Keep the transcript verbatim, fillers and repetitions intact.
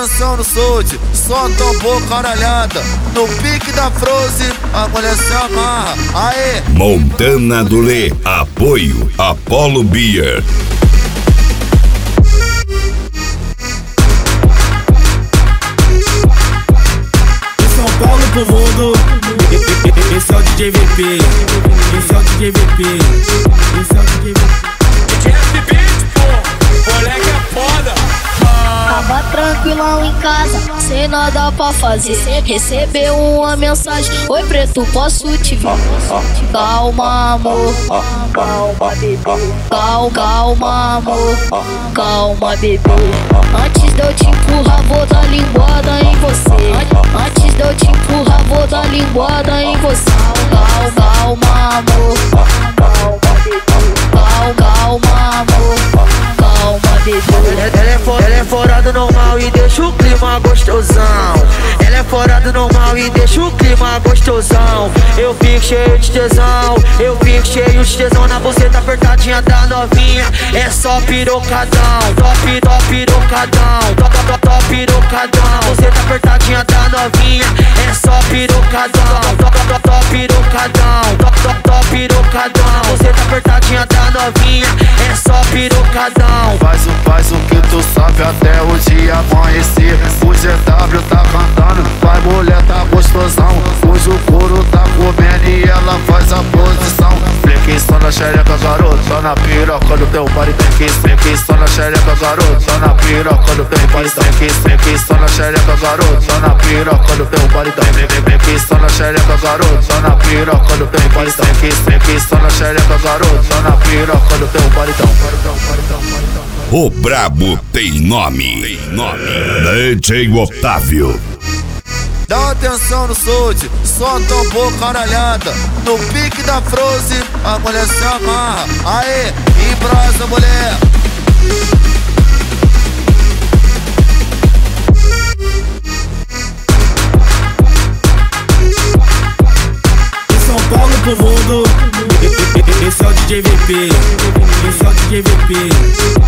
atenção no solde, só tambor caralhada. No pique da Frozen, a mulher se amarra. Aê! Montana do Lê, apoio Apollo Beer. São Paulo pro mundo, esse é o D J V P, esse é o D J V P, esse é o D J V P. D J F Beat, pô, moleque é foda. Tava tranquilão em casa, sem nada pra fazer. Recebeu uma mensagem: oi preto, posso te ver? Calma amor, calma bebê. Calma, calma amor, calma bebê. Antes de eu te empurrar, vou dar linguada em você. Antes de eu te empurrar, vou dar linguada em você. Calma, calma amor, calma bebê. Calma, calma amor, calma bebê. Ela é, for, ela é fora do normal e deixa o clima gostosão. Ela é fora do normal e deixa o clima gostosão. Eu fico cheio de tesão, eu fico cheio de tesão. Na buceta apertadinha da novinha, é só pirocadão. Top, top, pirocadão, top, top, top, pirocadão. Buceta apertadinha da novinha, é só pirocadão. Top, top, top, pirocadão, top, top, top, pirocadão. Buceta apertadinha da novinha, é só pirocadão. Faz o, faz o que tu sabe até o dia amanhecer. O G W tá cantando, vai mulher tá gostosão. Hoje o couro tá comendo e ela faz a posição. Fleque só na xereca, garoto, só na piroca do teu body. Fleque, fleque só na xereca, garoto, só na piroca do teu body. Fleque, fleque só na xereca, garoto, só na piroca do teu body. Fleque só na xereca, garoto, só na piroca do teu body. Fleque, fleque só na xereca, garoto, só na piroca do teu body. O brabo tem nome, tem nome. D J Otávio. Dá atenção no solde, só tambor caralhada. No pique da Frozen, a mulher se amarra. Aê, embrasa mulher. São Paulo pro mundo, esse é o D J V P, esse é o D J V P.